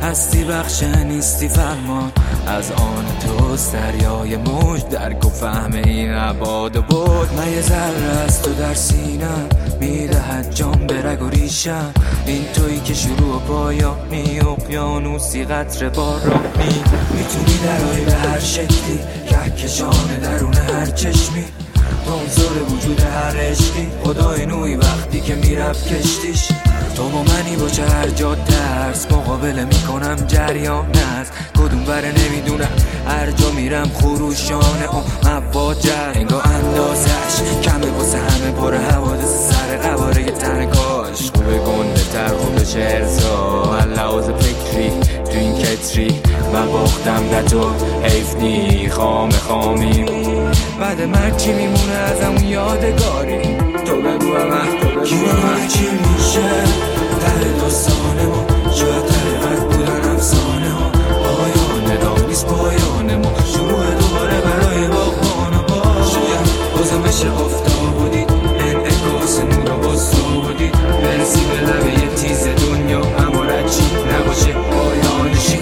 هستی بخش نیستی فرمان از آن توست، دریای موج درک و فهم این عباد و بود. من یه ذره از تو در سینم میدهد جان به رگ و ریشم، این تویی که شروع و پایانی اقیانوسی قطره بارانی. میتونی درایی به هر شکلی، کهکشان درون هر چشمی، عنصر وجود هر عشقی، خدای نوعی وقتی که میرفت کشتیش. تو با منی با چه هر جا ترس مقابله میکنم جریان است، کدوم بره نمیدونم، هر جا میرم خروشانه مواجه. انگار اندازش کمه واسه همه، پر حوادث سر قواره تن کاش. خوبه گنده تر خوبه چرزا لحاظ فکری تو این کتری، من باختم در تو حیف نی خامی بعد مرگ چی میمونه از همون یادگاری. تو بگو کی چی میشه در داستان ما، شاید حقیقت بودن افسانه ها، پایان دام نیست پایان ما، شروع دوباره برای باغبان و باغ. شاید بازم بشه افتادید انعکاس نور و بازدادید، برسی به لبه یه تیز دنیا، اما رچی نباشه پایانشی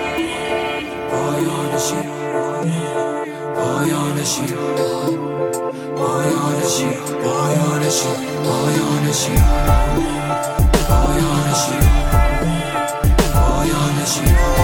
پایانشی پایانشی پایانشی پایانشی پایانشی پایانشی پایانشی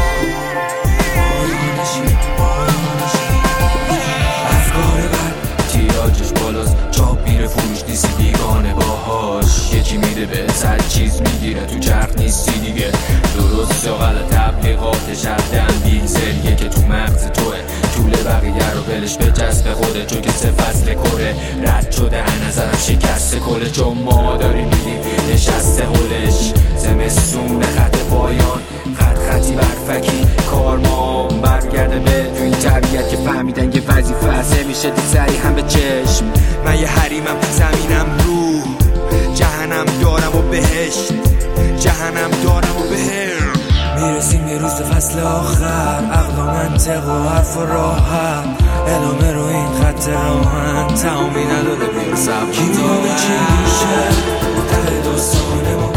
پایانشی. افکار بد تیراژش بالاست، چاپ میره فروش نیستی بیگانه باهاش، یکی میده به 100 چیز میگیره تو چرخ نیستی دیگه. درست یا غلط تبلیغات شرط بیل سریه که تو مغز توه، طول بقیه رو بلش به جذب خوده، چون که 3 فصل کره رد شده هر نظرم شکست کله، چون ما داریم میدیم نشسته هلش. زمستون خط پایان خطی برفکی، کارما برگرده به تو این طبیعت که فهمیدن یه وظیفه هست، میشه دید سریع هم به چشم. من یه حریمم زمینم روح، جهنم دارم و بهشت، جهنم دارم و بهشت. میرسیم یه روز فصل آخر، عقل و منطق و حرف و راحت، ادامه رو این خط راهن تمامی نداره بیار سب. کی میدونه چی میشه ته داستان ما،